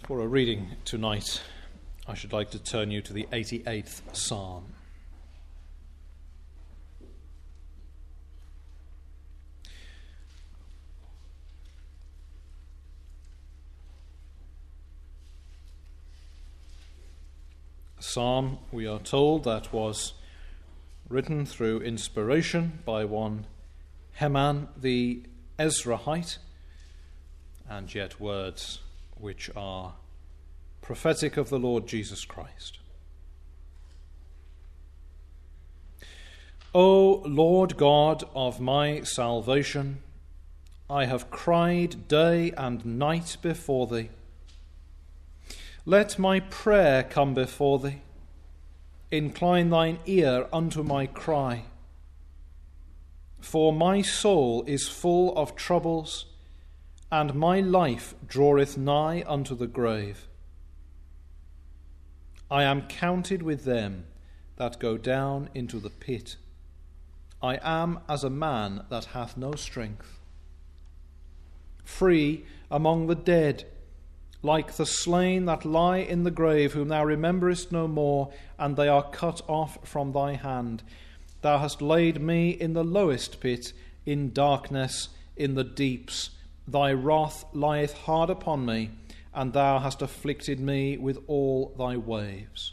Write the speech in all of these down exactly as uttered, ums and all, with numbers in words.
For a reading tonight, I should like to turn you to the eighty-eighth Psalm. A psalm, we are told, that was written through inspiration by one Heman the Ezrahite, and yet words which are prophetic of the Lord Jesus Christ. O Lord God of my salvation, I have cried day and night before thee. Let my prayer come before thee. Incline thine ear unto my cry. For my soul is full of troubles, and my life draweth nigh unto the grave. I am counted with them that go down into the pit. I am as a man that hath no strength. Free among the dead, like the slain that lie in the grave, whom thou rememberest no more, and they are cut off from thy hand. Thou hast laid me in the lowest pit, in darkness, in the deeps. Thy wrath lieth hard upon me, and thou hast afflicted me with all thy waves.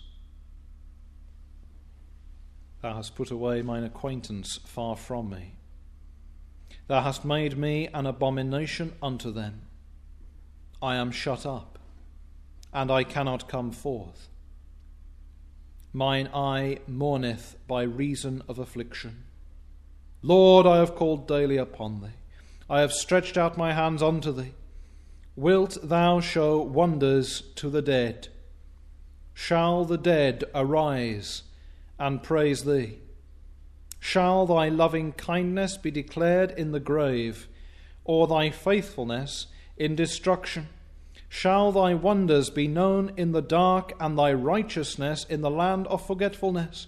Thou hast put away mine acquaintance far from me. Thou hast made me an abomination unto them. I am shut up, and I cannot come forth. Mine eye mourneth by reason of affliction. Lord, I have called daily upon thee. I have stretched out my hands unto thee. Wilt thou show wonders to the dead? Shall the dead arise and praise thee? Shall thy loving kindness be declared in the grave, or thy faithfulness in destruction? Shall thy wonders be known in the dark, and thy righteousness in the land of forgetfulness?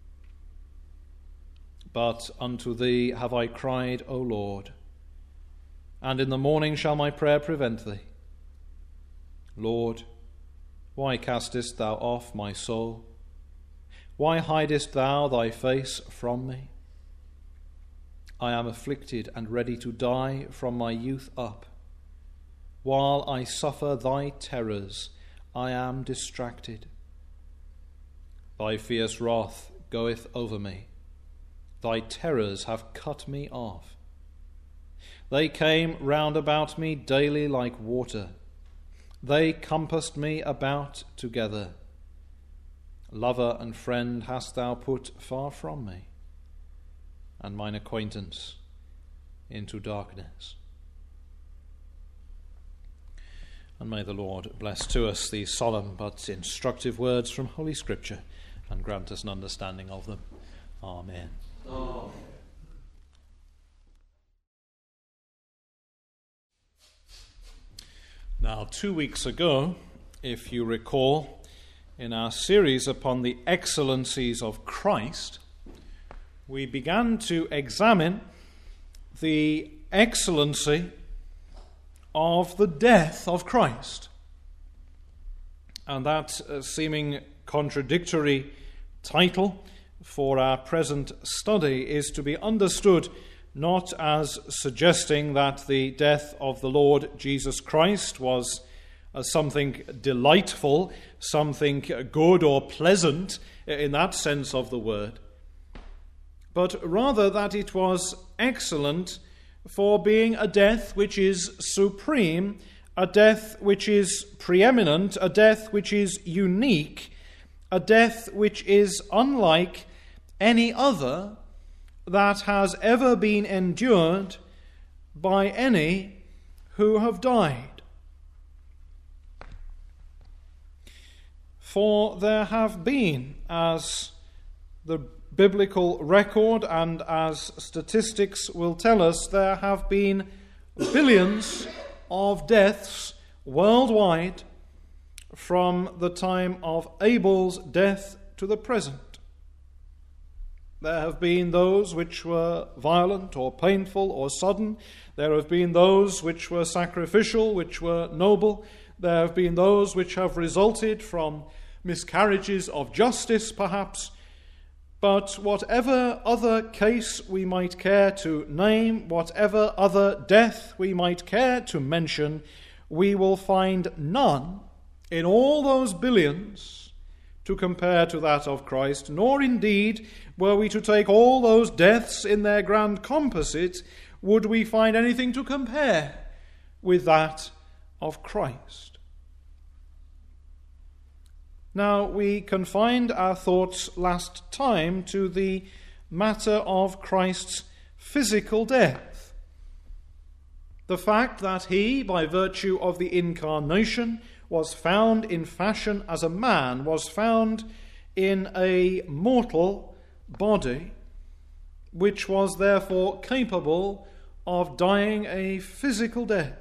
But unto thee have I cried, O Lord, and in the morning shall my prayer prevent thee. Lord, why castest thou off my soul? Why hidest thou thy face from me? I am afflicted and ready to die from my youth up. While I suffer thy terrors, I am distracted. Thy fierce wrath goeth over me. Thy terrors have cut me off. They came round about me daily like water. They compassed me about together. Lover and friend hast thou put far from me, and mine acquaintance into darkness. And may the Lord bless to us these solemn but instructive words from Holy Scripture, and grant us an understanding of them. Amen. Amen. Now, two weeks ago, if you recall, in our series upon the excellencies of Christ, we began to examine the excellency of the death of Christ. And that uh, seeming contradictory title for our present study is to be understood not as suggesting that the death of the Lord Jesus Christ was uh, something delightful, something good or pleasant in that sense of the word, but rather that it was excellent for being a death which is supreme, a death which is preeminent, a death which is unique, a death which is unlike any other that has ever been endured by any who have died. For there have been, as the biblical record and as statistics will tell us, there have been billions of deaths worldwide from the time of Abel's death to the present. There have been those which were violent or painful or sudden. There have been those which were sacrificial, which were noble. There have been those which have resulted from miscarriages of justice, perhaps. But whatever other case we might care to name, whatever other death we might care to mention, we will find none in all those billions to compare to that of Christ, nor indeed, were we to take all those deaths in their grand composite, would we find anything to compare with that of Christ. Now, we confined our thoughts last time to the matter of Christ's physical death. The fact that he, by virtue of the incarnation, was found in fashion as a man, was found in a mortal body, which was therefore capable of dying a physical death.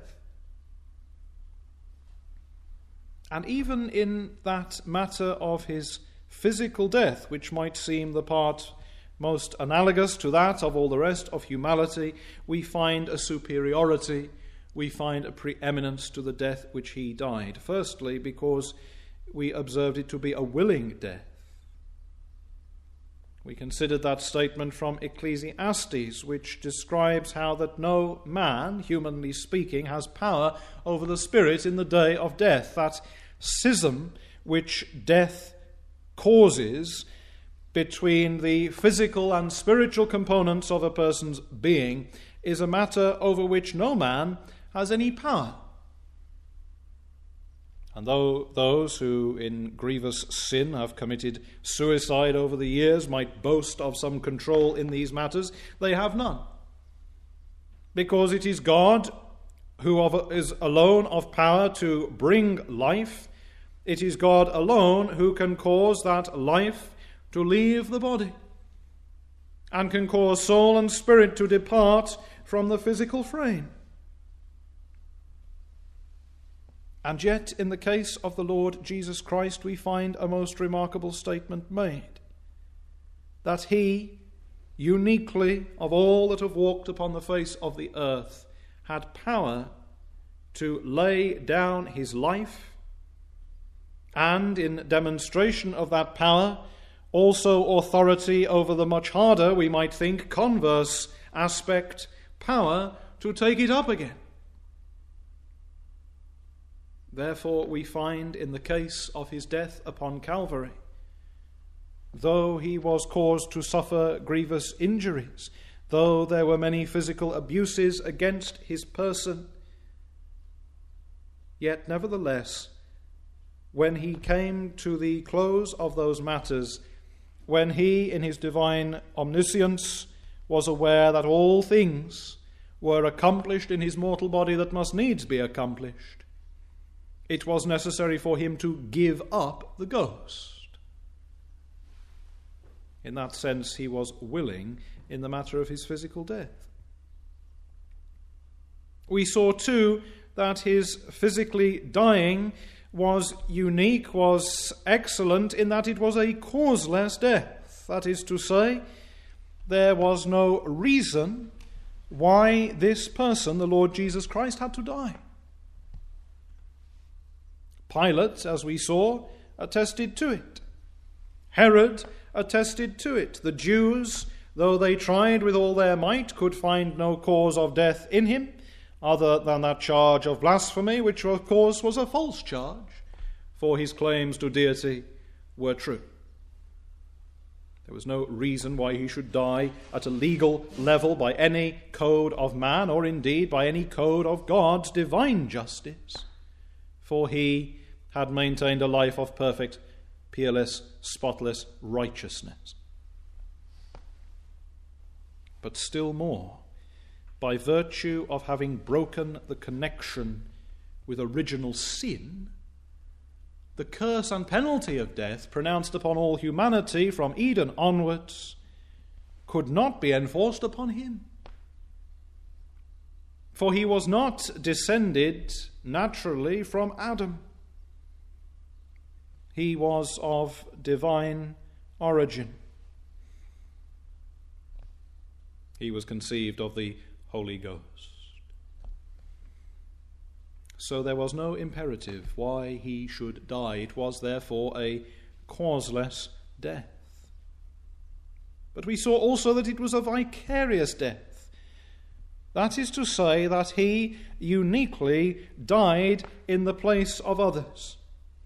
And even in that matter of his physical death, which might seem the part most analogous to that of all the rest of humanity, we find a superiority, we find a preeminence to the death which he died. Firstly, because we observed it to be a willing death. We considered that statement from Ecclesiastes, which describes how that no man, humanly speaking, has power over the spirit in the day of death. That schism which death causes between the physical and spiritual components of a person's being is a matter over which no man has any power. And though those who in grievous sin have committed suicide over the years might boast of some control in these matters, they have none. Because it is God who is alone of power to bring life. It is God alone who can cause that life to leave the body and can cause soul and spirit to depart from the physical frame. And yet, in the case of the Lord Jesus Christ, we find a most remarkable statement made, that he, uniquely of all that have walked upon the face of the earth, had power to lay down his life, and in demonstration of that power, also authority over the much harder, we might think, converse aspect, power to take it up again. Therefore, we find in the case of his death upon Calvary, though he was caused to suffer grievous injuries, though there were many physical abuses against his person, yet nevertheless, when he came to the close of those matters, when he, in his divine omniscience, was aware that all things were accomplished in his mortal body that must needs be accomplished, it was necessary for him to give up the ghost. In that sense, he was willing in the matter of his physical death. We saw too that his physically dying was unique, was excellent, in that it was a causeless death. That is to say, there was no reason why this person, the Lord Jesus Christ, had to die. Pilate, as we saw, attested to it. Herod attested to it. The Jews, though they tried with all their might, could find no cause of death in him, other than that charge of blasphemy, which of course was a false charge, for his claims to deity were true. There was no reason why he should die at a legal level by any code of man, or indeed by any code of God's divine justice, for he had maintained a life of perfect, peerless, spotless righteousness. But still more, by virtue of having broken the connection with original sin, the curse and penalty of death pronounced upon all humanity from Eden onwards could not be enforced upon him. For he was not descended naturally from Adam. He was of divine origin. He was conceived of the Holy Ghost. So there was no imperative why he should die. It was therefore a causeless death. But we saw also that it was a vicarious death. That is to say that he uniquely died in the place of others.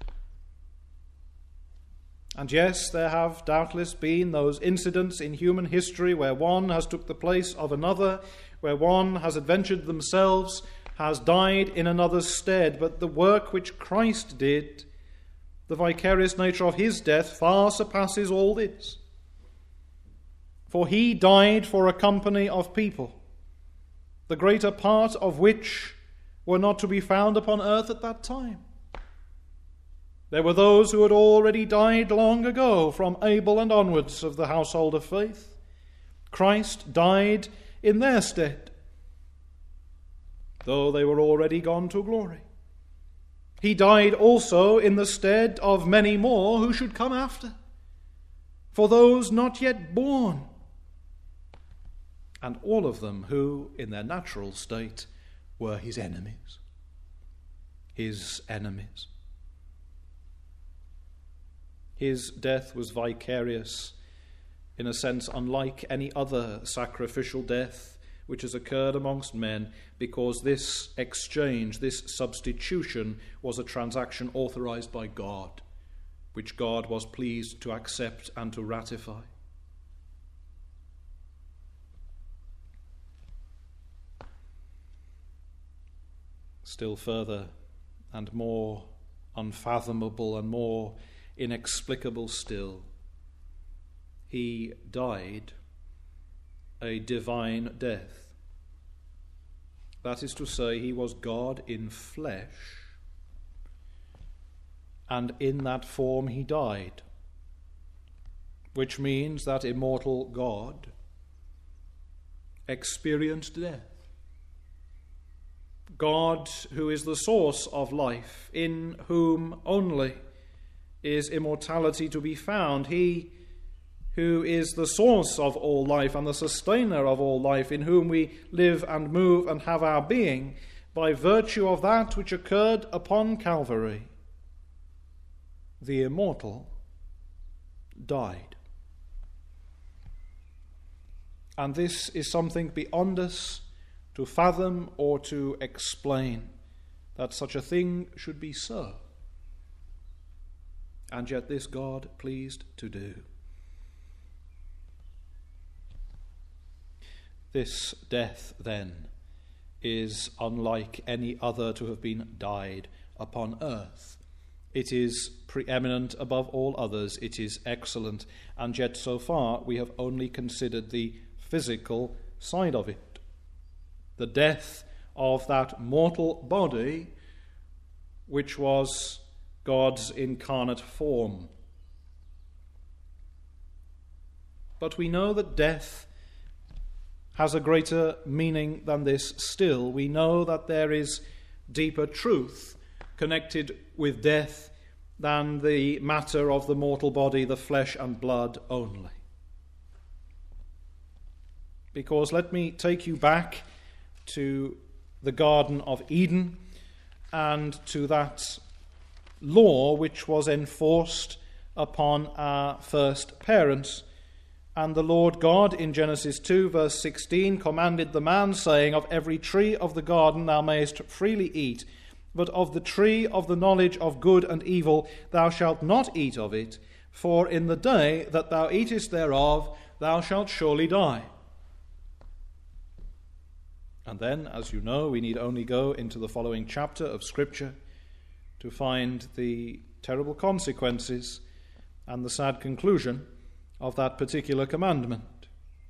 And yes, there have doubtless been those incidents in human history where one has took the place of another, where one has adventured themselves, has died in another's stead. But the work which Christ did, the vicarious nature of his death, far surpasses all this. For he died for a company of people, the greater part of which were not to be found upon earth at that time. There were those who had already died long ago, from Abel and onwards of the household of faith. Christ died in their stead, though they were already gone to glory. He died also in the stead of many more who should come after, for those not yet born, and all of them who, in their natural state, were his enemies. His enemies. His death was vicarious, in a sense unlike any other sacrificial death which has occurred amongst men, because this exchange, this substitution, was a transaction authorized by God, which God was pleased to accept and to ratify. Still further and more unfathomable and more inexplicable still, he died a divine death. That is to say, he was God in flesh, and in that form he died, which means that immortal God experienced death. God, who is the source of life, in whom only is immortality to be found, he who is the source of all life and the sustainer of all life, in whom we live and move and have our being, by virtue of that which occurred upon Calvary, the immortal died. And this is something beyond us to fathom or to explain, that such a thing should be so. And yet this God pleased to do. This death, then, is unlike any other to have been died upon earth. It is preeminent above all others. It is excellent. And yet so far we have only considered the physical side of it. The death of that mortal body which was God's incarnate form. But we know that death has a greater meaning than this still. We know that there is deeper truth connected with death than the matter of the mortal body, the flesh and blood only. Because let me take you back to the Garden of Eden and to that law which was enforced upon our first parents. And the Lord God in Genesis two verse sixteen commanded the man, saying, "Of every tree of the garden thou mayest freely eat, but of the tree of the knowledge of good and evil thou shalt not eat of it, for in the day that thou eatest thereof thou shalt surely die." And then, as you know, we need only go into the following chapter of Scripture to find the terrible consequences and the sad conclusion of that particular commandment.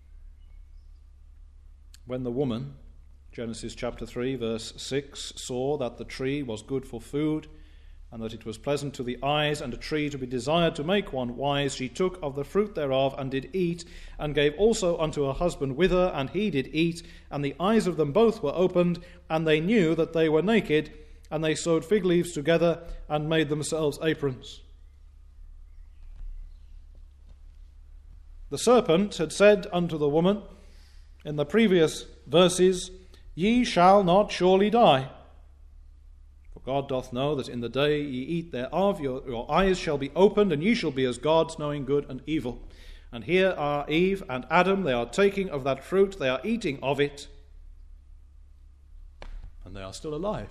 When the woman, Genesis chapter three verse six, saw that the tree was good for food, and that it was pleasant to the eyes, and a tree to be desired to make one wise, she took of the fruit thereof, and did eat, and gave also unto her husband with her, and he did eat, and the eyes of them both were opened, and they knew that they were naked, and they sewed fig leaves together, and made themselves aprons. The serpent had said unto the woman in the previous verses, "Ye shall not surely die." For God doth know that in the day ye eat thereof, your, your eyes shall be opened, and ye shall be as gods, knowing good and evil. And here are Eve and Adam, they are taking of that fruit, they are eating of it, and they are still alive.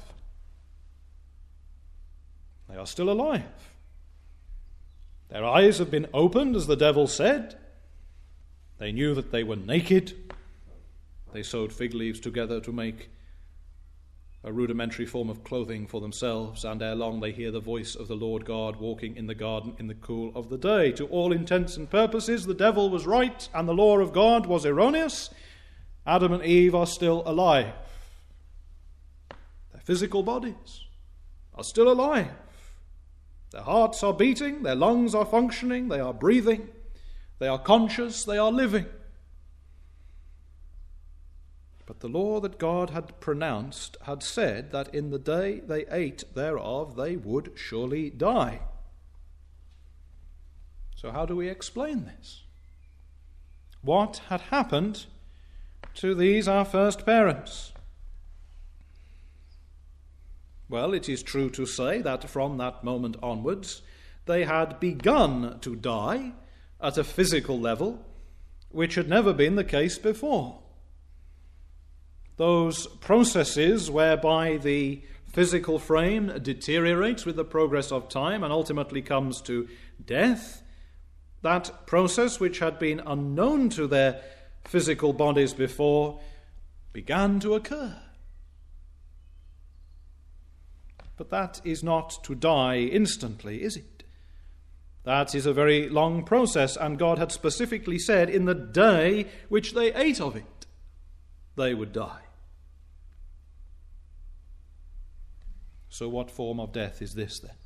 They are still alive. Their eyes have been opened, as the devil said. They knew that they were naked. They sewed fig leaves together to make a rudimentary form of clothing for themselves, and ere long they hear the voice of the Lord God walking in the garden in the cool of the day. To all intents and purposes, the devil was right and the law of God was erroneous. Adam and Eve are still alive. Their physical bodies are still alive. Their hearts are beating, their lungs are functioning, they are breathing, they are conscious, they are living. But the law that God had pronounced had said that in the day they ate thereof they would surely die. So how do we explain this? What had happened to these our first parents? Well, it is true to say that from that moment onwards they had begun to die at a physical level, which had never been the case before. Those processes whereby the physical frame deteriorates with the progress of time and ultimately comes to death, that process which had been unknown to their physical bodies before began to occur. But that is not to die instantly, is it? That is a very long process, and God had specifically said in the day which they ate of it, they would die. So what form of death is this then?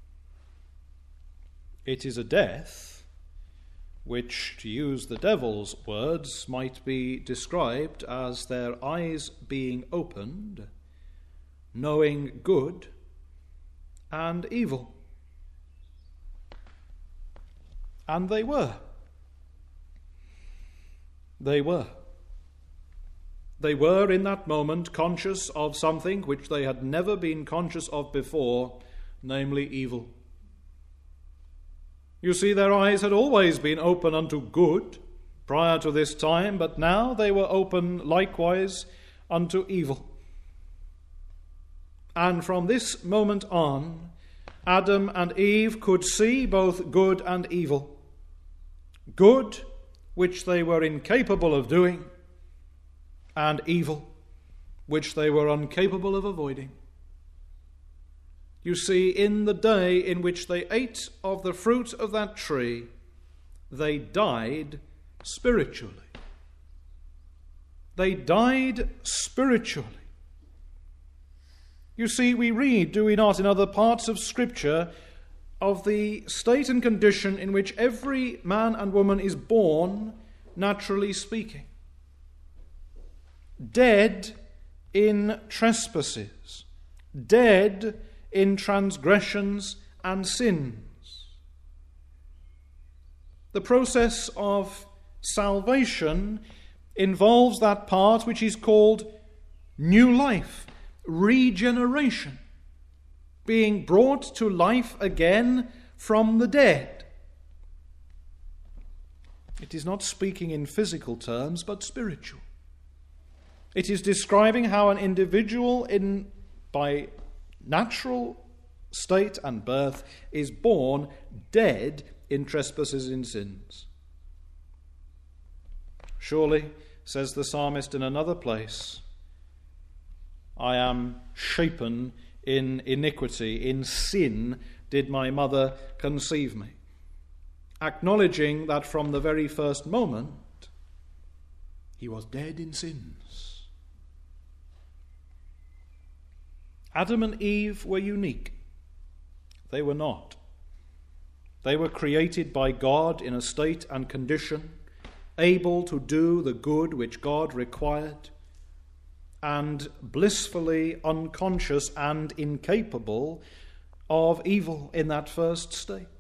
It is a death which, to use the devil's words, might be described as their eyes being opened, knowing good and evil. And they were. They were. They were in that moment conscious of something which they had never been conscious of before, namely evil. You see, their eyes had always been open unto good prior to this time, but now they were open likewise unto evil. And from this moment on, Adam and Eve could see both good and evil. Good, which they were incapable of doing, and evil, which they were incapable of avoiding. You see, in the day in which they ate of the fruit of that tree, they died spiritually. They died spiritually. You see, we read, do we not, in other parts of Scripture, of the state and condition in which every man and woman is born, naturally speaking. Dead in trespasses, dead in transgressions and sins. The process of salvation involves that part which is called new life, regeneration, being brought to life again from the dead. It is not speaking in physical terms, but spiritual. It is describing how an individual in by natural state and birth is born dead in trespasses and sins. Surely, says the psalmist in another place, I am shapen in iniquity, in sin did my mother conceive me. Acknowledging that from the very first moment he was dead in sins. Adam and Eve were unique. They were not. They were created by God in a state and condition, able to do the good which God required, and blissfully unconscious and incapable of evil in that first state.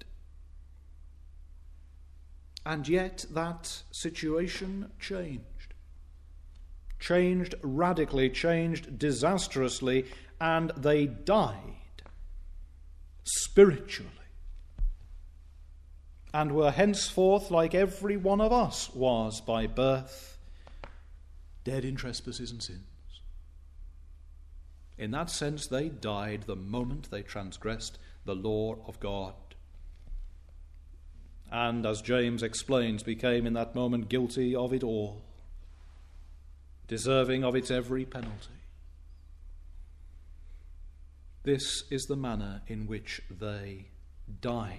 And yet that situation changed. Changed radically, changed disastrously and they died spiritually, and were henceforth, like every one of us was by birth, dead in trespasses and sins. In that sense, they died the moment they transgressed the law of God. And, as James explains, became in that moment guilty of it all, deserving of its every penalty. This is the manner in which they died.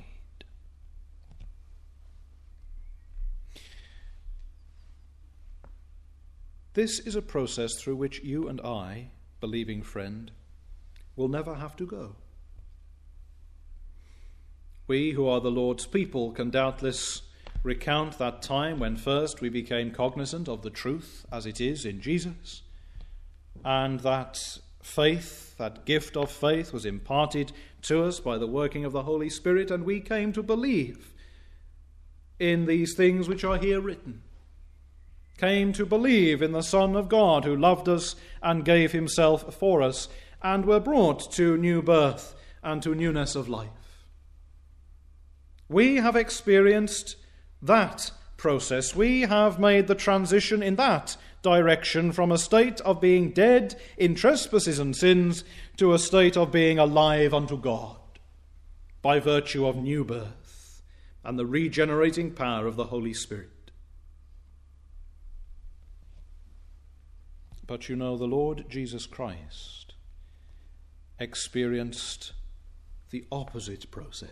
This is a process through which you and I, believing friend, will never have to go. We who are the Lord's people can doubtless recount that time when first we became cognizant of the truth as it is in Jesus, and that faith, that gift of faith, was imparted to us by the working of the Holy Spirit, and we came to believe in these things which are here written, came to believe in the Son of God who loved us and gave himself for us, and were brought to new birth and to newness of life. We have experienced that process. We have made the transition in that direction from a state of being dead in trespasses and sins to a state of being alive unto God by virtue of new birth and the regenerating power of the Holy Spirit. But you know, the Lord Jesus Christ experienced the opposite process.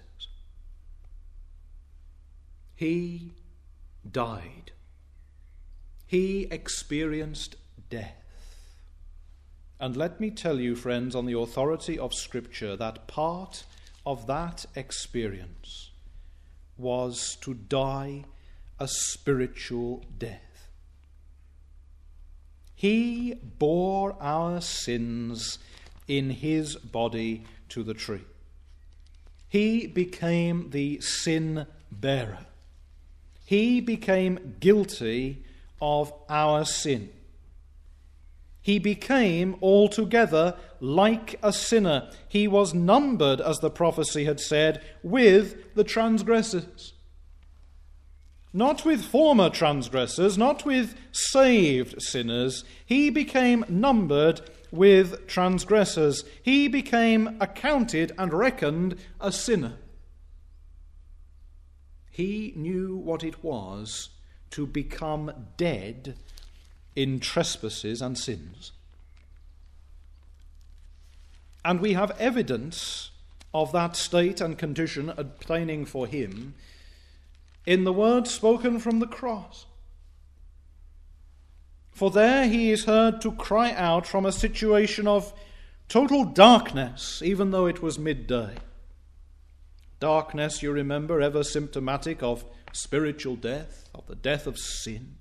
He died. He experienced death. And let me tell you, friends, on the authority of Scripture, that part of that experience was to die a spiritual death. He bore our sins in his body to the tree. He became the sin bearer. He became guilty of our sin. He became altogether like a sinner. He was numbered, as the prophecy had said, with the transgressors. Not with former transgressors, not with saved sinners. He became numbered with transgressors. He became accounted and reckoned a sinner. He knew what it was to become dead in trespasses and sins. And we have evidence of that state and condition obtaining for him in the words spoken from the cross. For there he is heard to cry out from a situation of total darkness, even though it was midday. Darkness, you remember, ever symptomatic of spiritual death, of the death of sin.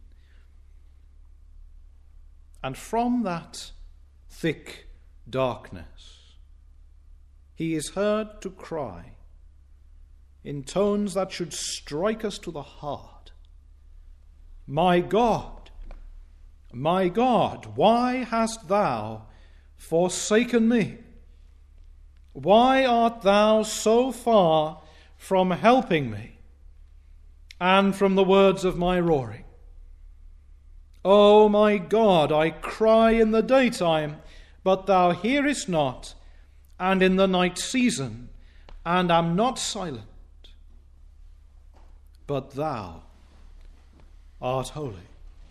And from that thick darkness, he is heard to cry in tones that should strike us to the heart, "My God, my God, why hast thou forsaken me? Why art thou so far from helping me and from the words of my roaring? O my God, I cry in the daytime, but thou hearest not, and in the night season, and am not silent. But thou art holy."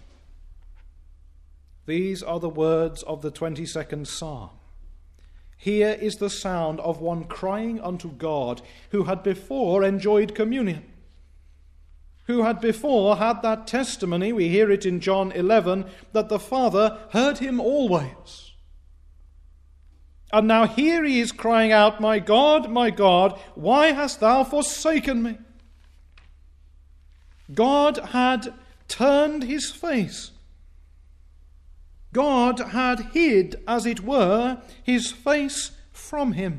These are the words of the twenty-second Psalm. Here is the sound of one crying unto God who had before enjoyed communion, who had before had that testimony, we hear it in John eleven, that the Father heard him always. And now here he is crying out, "My God, my God, why hast thou forsaken me?" God had turned his face. God had hid, as it were, his face from him.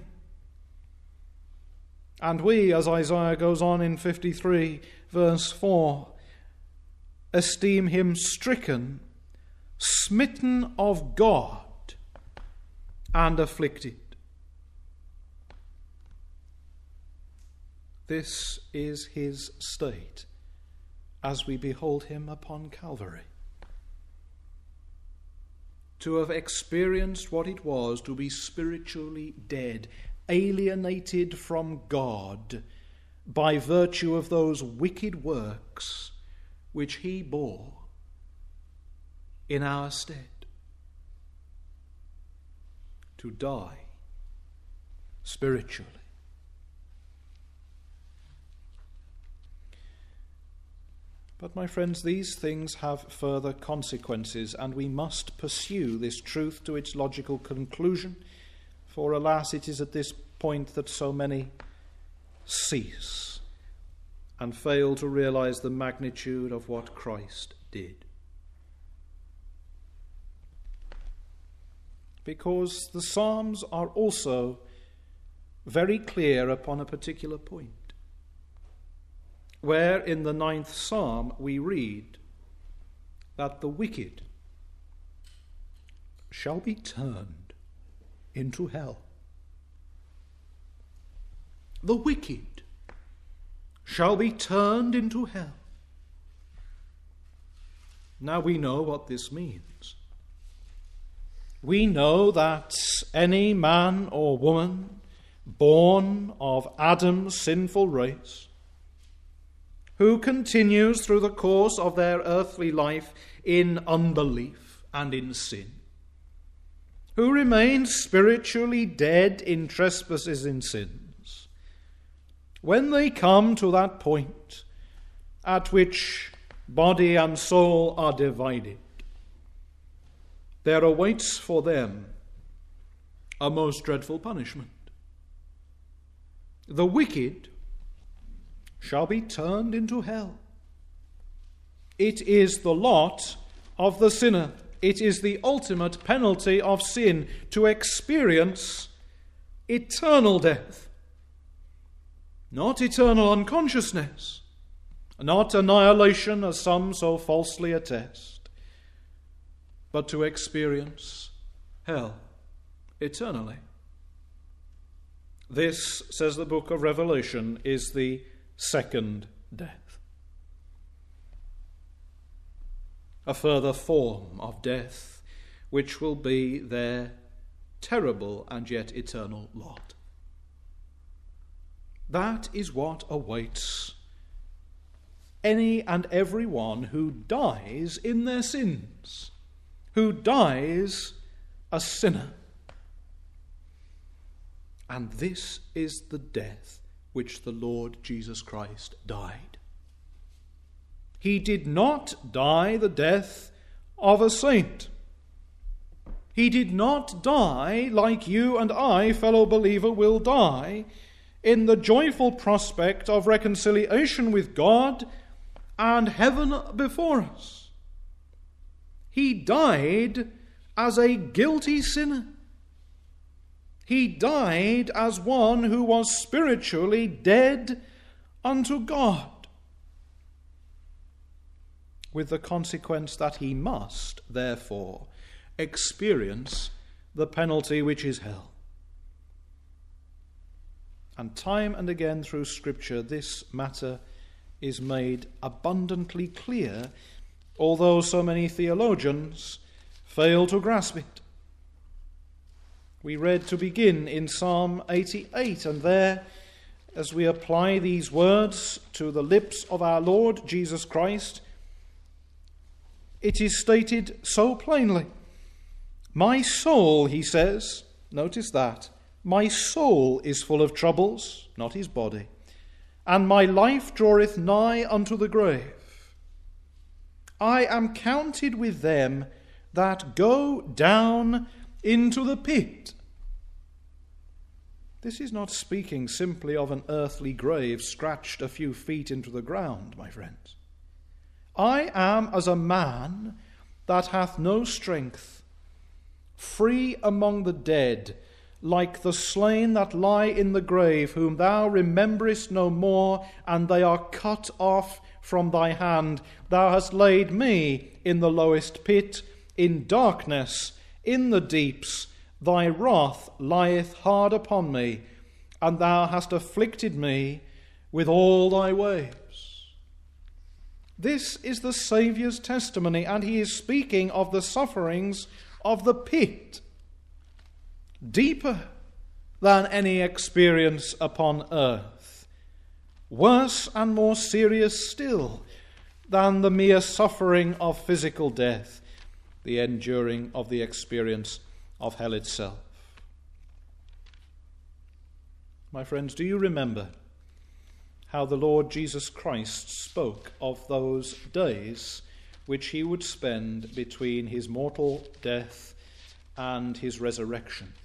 And we, as Isaiah goes on in fifty-three, verse four, esteem him stricken, smitten of God, and afflicted. This is his state as we behold him upon Calvary. To have experienced what it was to be spiritually dead, alienated from God by virtue of those wicked works which he bore in our stead. To die spiritually. But, my friends, these things have further consequences, and we must pursue this truth to its logical conclusion, for, alas, it is at this point that so many cease and fail to realize the magnitude of what Christ did. Because the Psalms are also very clear upon a particular point, where in the ninth Psalm we read that the wicked shall be turned into hell. The wicked shall be turned into hell. Now we know what this means. We know that any man or woman born of Adam's sinful race, who continues through the course of their earthly life in unbelief and in sin, who remains spiritually dead in trespasses and sins, when they come to that point at which body and soul are divided, there awaits for them a most dreadful punishment. The wicked shall be turned into hell. It is the lot of the sinner. It is the ultimate penalty of sin to experience eternal death. Not eternal unconsciousness, not annihilation as some so falsely attest, but to experience hell eternally. This, says the book of Revelation, is the second death. A further form of death, which will be their terrible and yet eternal lot. That is what awaits any and every one who dies in their sins, who dies a sinner. And this is the death which the Lord Jesus Christ died. He did not die the death of a saint. He did not die like you and I, fellow believer, will die in the joyful prospect of reconciliation with God and heaven before us. He died as a guilty sinner. He died as one who was spiritually dead unto God, with the consequence that he must, therefore, experience the penalty which is hell. And time and again through Scripture this matter is made abundantly clear, although so many theologians fail to grasp it. We read to begin in Psalm eighty-eight, and there, as we apply these words to the lips of our Lord Jesus Christ, it is stated so plainly. My soul, he says, notice that, my soul is full of troubles, not his body, and my life draweth nigh unto the grave. I am counted with them that go down into the pit. This is not speaking simply of an earthly grave scratched a few feet into the ground, my friends. I am as a man that hath no strength, free among the dead, like the slain that lie in the grave, whom thou rememberest no more, and they are cut off from thy hand. Thou hast laid me in the lowest pit, in darkness, in the deeps. Thy wrath lieth hard upon me, and thou hast afflicted me with all thy waves. This is the Saviour's testimony, and he is speaking of the sufferings of the pit, deeper than any experience upon earth, worse and more serious still than the mere suffering of physical death, the enduring of the experience of hell itself. My friends, do you remember how the Lord Jesus Christ spoke of those days which he would spend between his mortal death and his resurrection?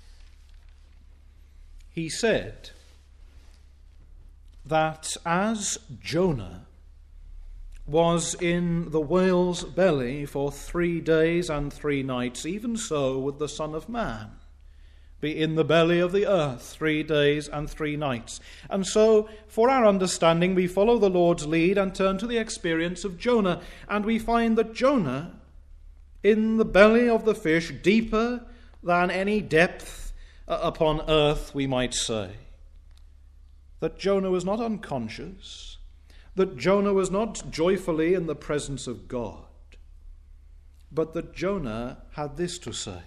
He said that as Jonah was in the whale's belly for three days and three nights, even so would the Son of Man be in the belly of the earth three days and three nights. And so, for our understanding, we follow the Lord's lead and turn to the experience of Jonah, and we find that Jonah, in the belly of the fish, deeper than any depth upon earth, we might say, that Jonah was not unconscious, that Jonah was not joyfully in the presence of God, but that Jonah had this to say.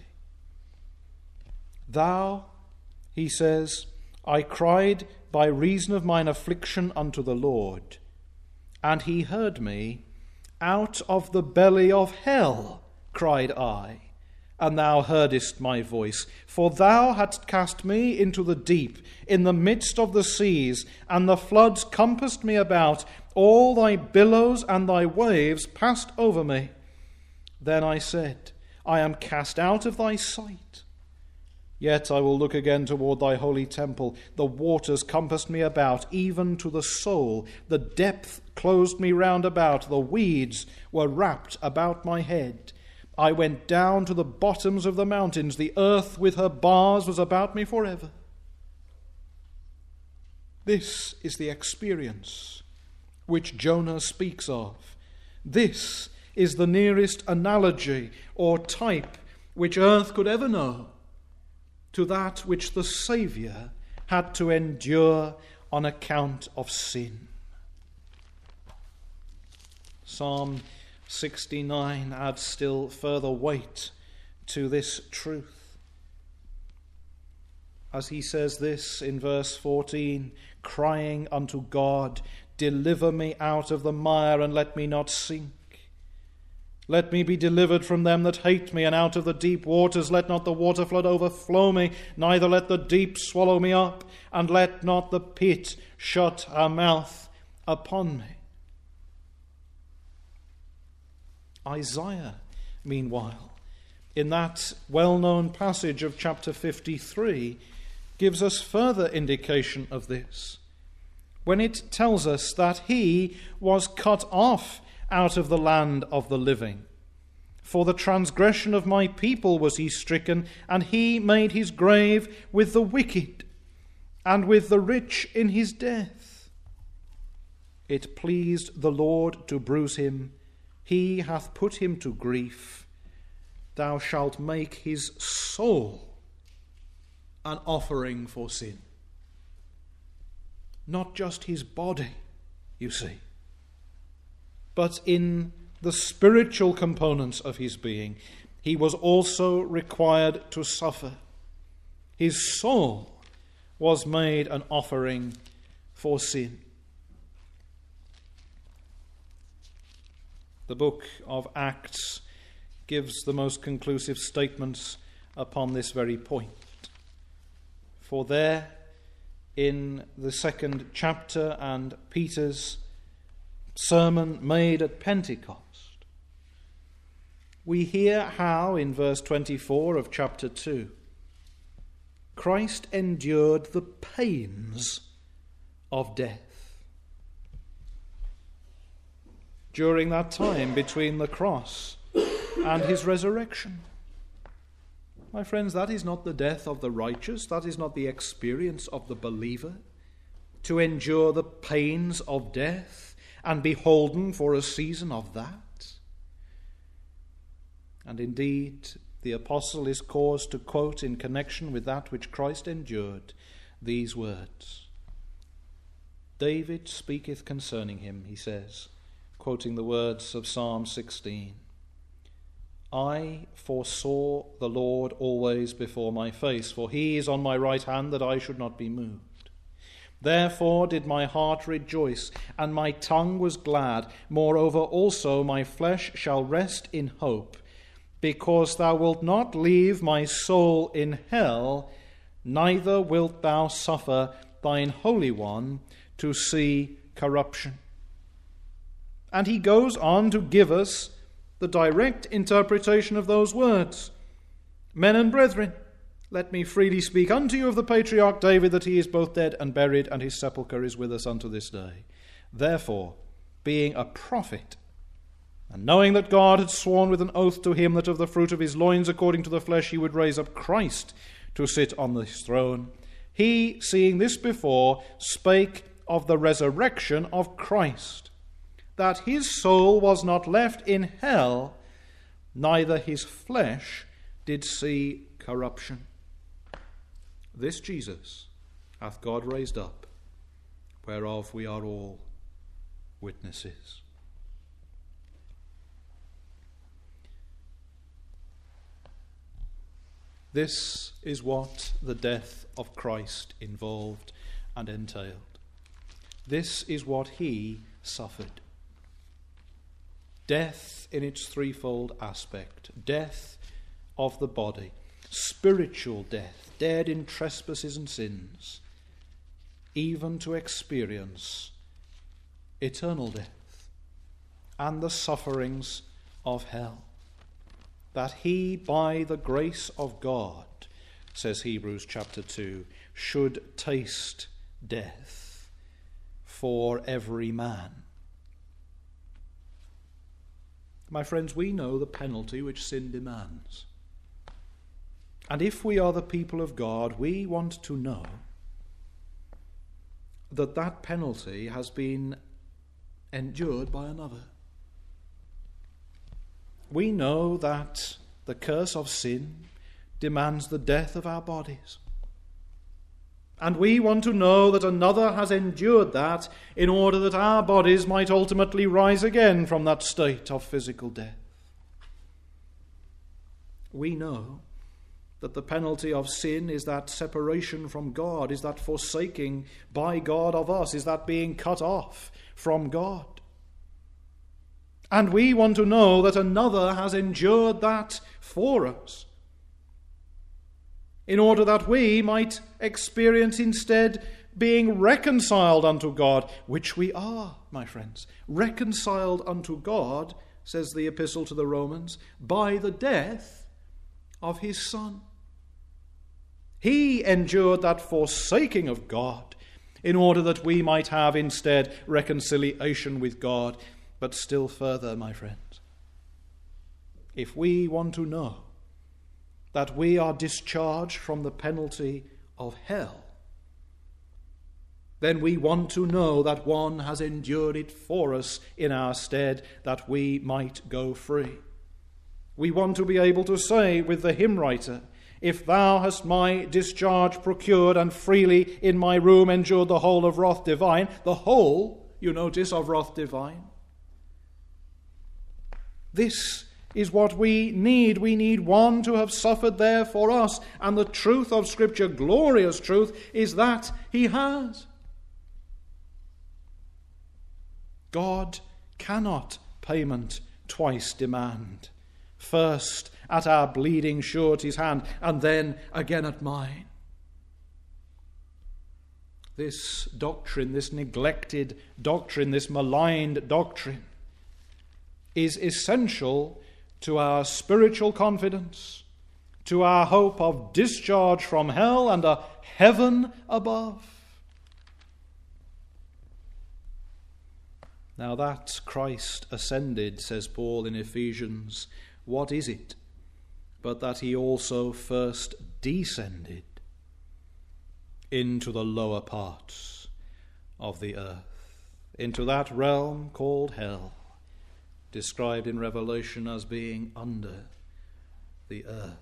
Thou, he says, I cried by reason of mine affliction unto the Lord, and he heard me. Out of the belly of hell cried I, and thou heardest my voice. For thou hadst cast me into the deep, in the midst of the seas, and the floods compassed me about. All thy billows and thy waves passed over me. Then I said, I am cast out of thy sight. Yet I will look again toward thy holy temple. The waters compassed me about, even to the soul. The depth closed me round about. The weeds were wrapped about my head. I went down to the bottoms of the mountains. The earth with her bars was about me forever. This is the experience which Jonah speaks of. This is the nearest analogy or type which earth could ever know to that which the Saviour had to endure on account of sin. Psalm sixty-nine adds still further weight to this truth, as he says this in verse fourteen, crying unto God, deliver me out of the mire, and let me not sink. Let me be delivered from them that hate me, and out of the deep waters let not the water flood overflow me, neither let the deep swallow me up, and let not the pit shut her mouth upon me. Isaiah, meanwhile, in that well-known passage of chapter fifty-three, gives us further indication of this, when it tells us that he was cut off out of the land of the living. For the transgression of my people was he stricken, and he made his grave with the wicked, and with the rich in his death. It pleased the Lord to bruise him, he hath put him to grief. Thou shalt make his soul an offering for sin. Not just his body, you see, but in the spiritual components of his being, he was also required to suffer. His soul was made an offering for sin. The book of Acts gives the most conclusive statements upon this very point. For there, in the second chapter and Peter's sermon made at Pentecost, we hear how, in verse twenty-four of chapter two, Christ endured the pains of death. During that time between the cross and his resurrection. My friends, that is not the death of the righteous, that is not the experience of the believer, to endure the pains of death and be holden for a season of that. And indeed, the apostle is caused to quote in connection with that which Christ endured these words. David speaketh concerning him, he says, quoting the words of Psalm sixteen. I foresaw the Lord always before my face, for he is on my right hand, that I should not be moved. Therefore did my heart rejoice, and my tongue was glad. Moreover also my flesh shall rest in hope, because thou wilt not leave my soul in hell, neither wilt thou suffer thine Holy One to see corruption. And he goes on to give us the direct interpretation of those words. Men and brethren, let me freely speak unto you of the patriarch David, that he is both dead and buried, and his sepulchre is with us unto this day. Therefore, being a prophet, and knowing that God had sworn with an oath to him that of the fruit of his loins according to the flesh he would raise up Christ to sit on this throne, he, seeing this before, spake of the resurrection of Christ, that his soul was not left in hell, neither his flesh did see corruption. This Jesus hath God raised up, whereof we are all witnesses. This is what the death of Christ involved and entailed. This is what he suffered. Death in its threefold aspect. Death of the body. Spiritual death, dead in trespasses and sins, even to experience eternal death and the sufferings of hell. That he, by the grace of God, says Hebrews chapter two, should taste death for every man. My friends, we know the penalty which sin demands. And if we are the people of God, we want to know that that penalty has been endured by another. We know that the curse of sin demands the death of our bodies. And we want to know that another has endured that in order that our bodies might ultimately rise again from that state of physical death. We know that the penalty of sin is that separation from God, is that forsaking by God of us, is that being cut off from God. And we want to know that another has endured that for us, in order that we might experience instead being reconciled unto God, which we are, my friends. Reconciled unto God, says the epistle to the Romans, by the death of his Son. He endured that forsaking of God in order that we might have instead reconciliation with God. But still further, my friends, if we want to know that we are discharged from the penalty of hell, then we want to know that one has endured it for us in our stead, that we might go free. We want to be able to say with the hymn writer, if thou hast my discharge procured, and freely in my room endured the whole of wrath divine, the whole, you notice, of wrath divine. This is what we need. We need one to have suffered there for us. And the truth of Scripture, glorious truth, is that he has. God cannot payment twice demand. First at our bleeding surety's hand, and then again at mine. This doctrine, this neglected doctrine, this maligned doctrine, is essential to our spiritual confidence, to our hope of discharge from hell and a heaven above. Now that Christ ascended, says Paul in Ephesians, what is it but that he also first descended into the lower parts of the earth, into that realm called hell, described in Revelation as being under the earth.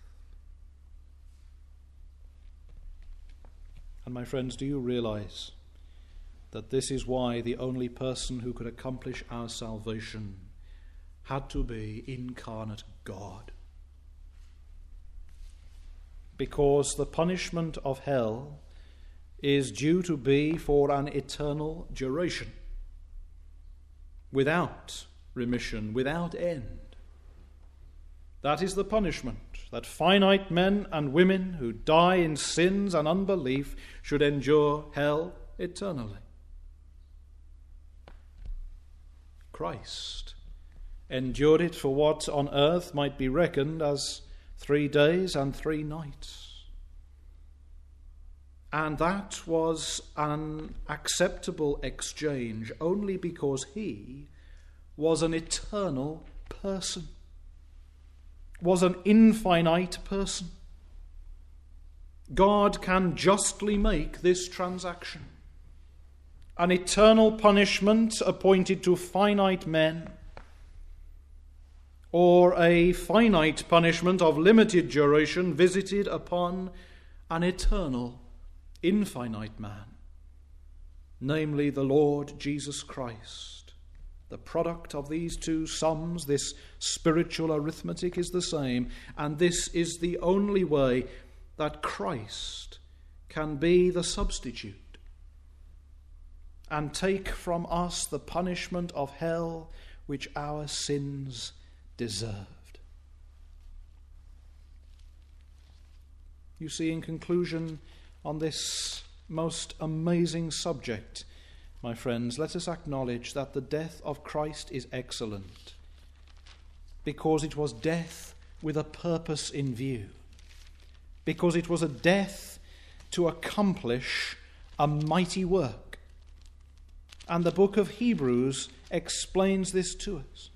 And my friends, do you realize that this is why the only person who could accomplish our salvation had to be incarnate God? Because the punishment of hell is due to be for an eternal duration, without remission, without end. That is the punishment, that finite men and women who die in sins and unbelief should endure hell eternally. Christ endured it for what on earth might be reckoned as three days and three nights. And that was an acceptable exchange only because he was an eternal person, was an infinite person. God can justly make this transaction. An eternal punishment appointed to finite men, or a finite punishment of limited duration visited upon an eternal, infinite man, namely the Lord Jesus Christ. The product of these two sums, this spiritual arithmetic, is the same, and this is the only way that Christ can be the substitute and take from us the punishment of hell which our sins deserved. You see, in conclusion on this most amazing subject, my friends, let us acknowledge that the death of Christ is excellent because it was death with a purpose in view, because it was a death to accomplish a mighty work. And the book of Hebrews explains this to us.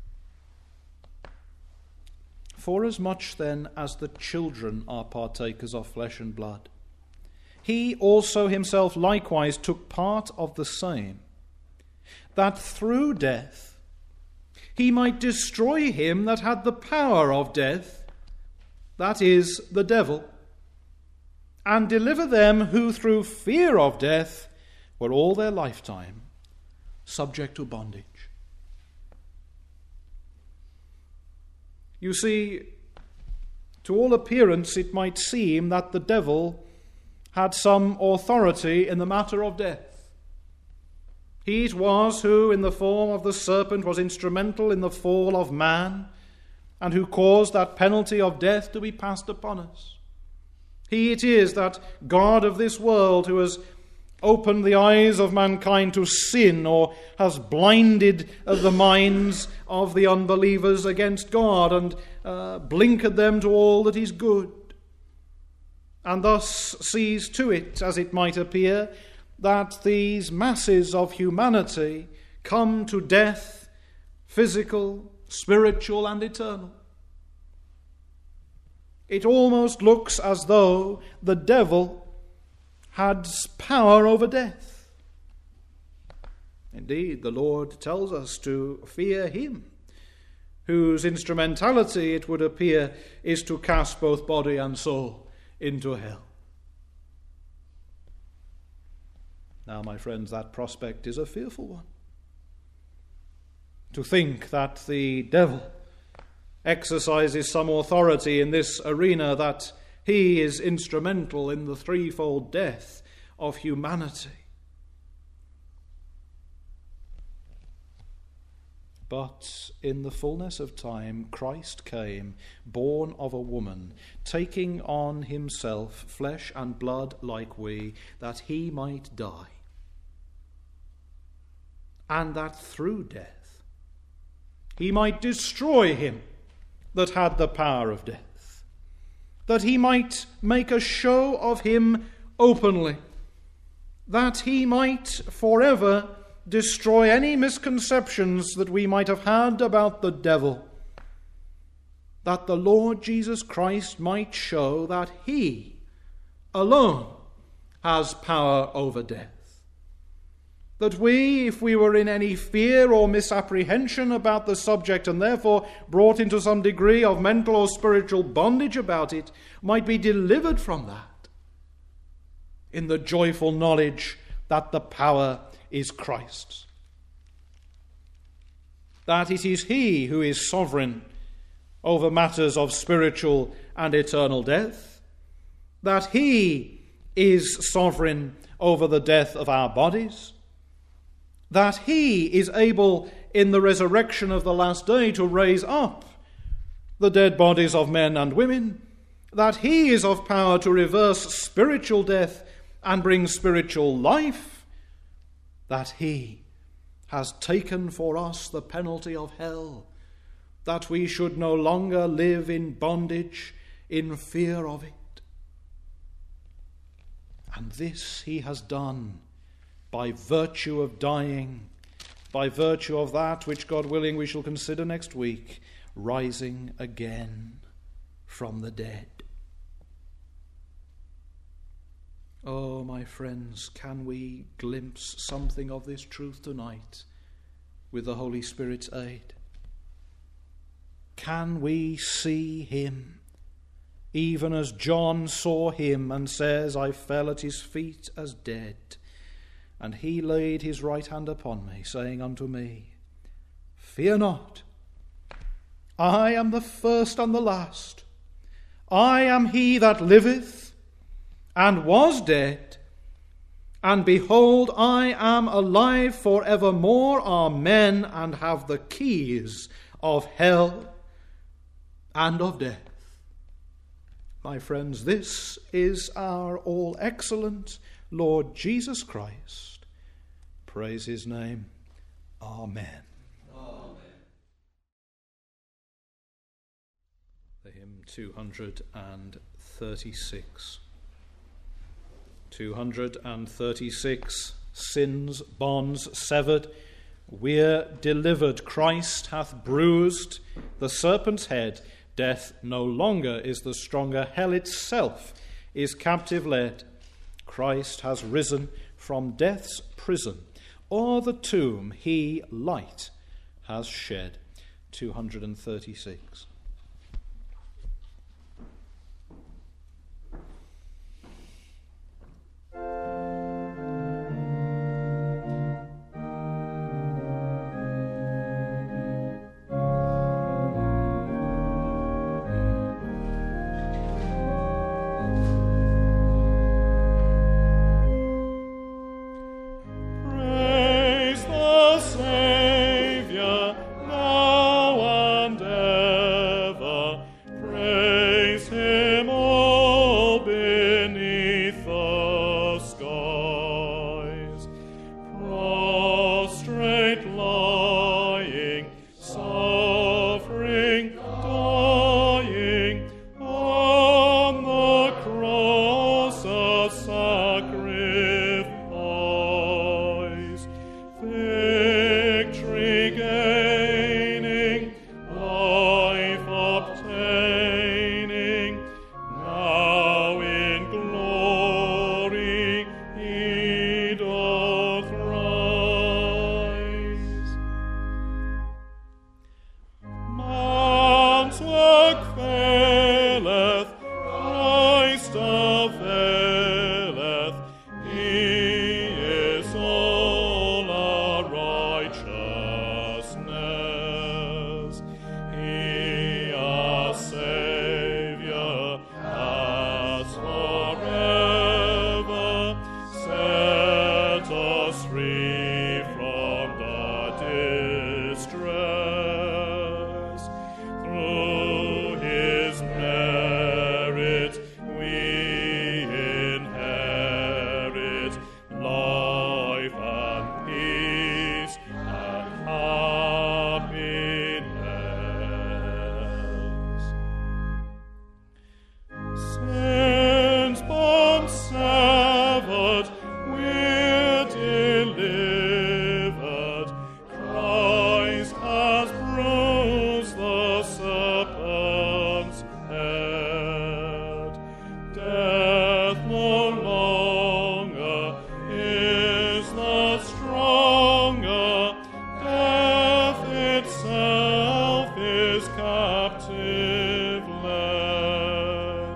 Forasmuch then as the children are partakers of flesh and blood, he also himself likewise took part of the same, that through death he might destroy him that had the power of death, that is, the devil, and deliver them who through fear of death were all their lifetime subject to bondage. You see, to all appearance it might seem that the devil had some authority in the matter of death. He it was who, in the form of the serpent, was instrumental in the fall of man, and who caused that penalty of death to be passed upon us. He it is, that God of this world, who has opened the eyes of mankind to sin, or has blinded the minds of the unbelievers against God, and uh, blinkered them to all that is good, and thus sees to it, as it might appear, that these masses of humanity come to death, physical, spiritual, and eternal. It almost looks as though the devil had power over death. Indeed, the Lord tells us to fear him, whose instrumentality, it would appear, is to cast both body and soul into hell. Now, my friends, that prospect is a fearful one. To think that the devil exercises some authority in this arena, that he is instrumental in the threefold death of humanity. But in the fullness of time, Christ came, born of a woman, taking on himself flesh and blood like we, that he might die, and that through death he might destroy him that had the power of death, that he might make a show of him openly, that he might forever destroy any misconceptions that we might have had about the devil, that the Lord Jesus Christ might show that he alone has power over death, that we, if we were in any fear or misapprehension about the subject and therefore brought into some degree of mental or spiritual bondage about it, might be delivered from that in the joyful knowledge that the power is Christ's. That it is He who is sovereign over matters of spiritual and eternal death, that He is sovereign over the death of our bodies, that He is able in the resurrection of the last day to raise up the dead bodies of men and women, that He is of power to reverse spiritual death and bring spiritual life, that He has taken for us the penalty of hell, that we should no longer live in bondage, in fear of it. And this He has done by virtue of dying, by virtue of that which, God willing, we shall consider next week, rising again from the dead. Oh, my friends, can we glimpse something of this truth tonight with the Holy Spirit's aid? Can we see Him, even as John saw Him and says, I fell at His feet as dead, and He laid His right hand upon me, saying unto me, Fear not, I am the first and the last. I am He that liveth, and was dead, and behold, I am alive for evermore, amen, and have the keys of hell and of death. My friends, this is our all-excellent Lord Jesus Christ. Praise His name. Amen. Amen. The hymn two hundred thirty-six. two hundred thirty-six. Sin's bonds severed, we're delivered. Christ hath bruised the serpent's head. Death no longer is the stronger. Hell itself is captive led. Christ has risen from death's prison. O'er the tomb He light has shed. two hundred thirty-six. Praise the Saviour now and ever. stronger. Death itself is captive led.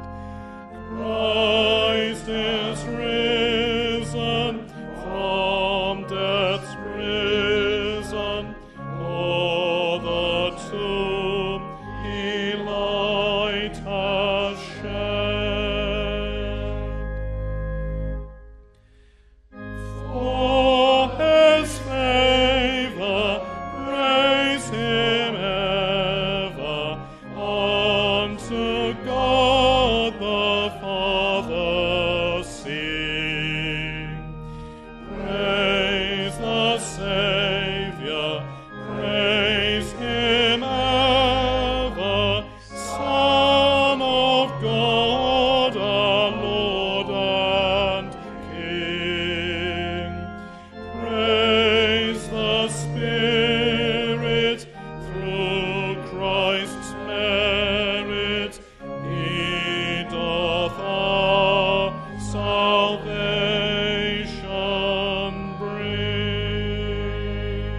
Christ is risen from death's prison. O'er the tomb he light has shed. For his favor praise him ever. Unto God the Father sing. Praise the Saviour, praise him ever. Son of God, our Lord and King. Praise the Spirit through Christ's merit. He doth our salvation bring.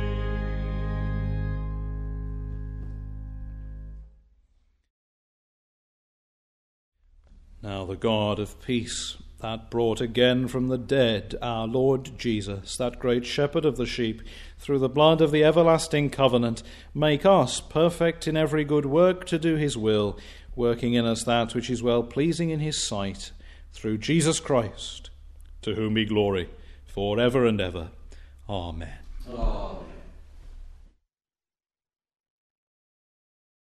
Now the God of peace, that brought again from the dead our Lord Jesus, that great shepherd of the sheep, through the blood of the everlasting covenant, make us perfect in every good work to do his will, working in us that which is well-pleasing in his sight, through Jesus Christ, to whom be glory for ever and ever. Amen. Amen.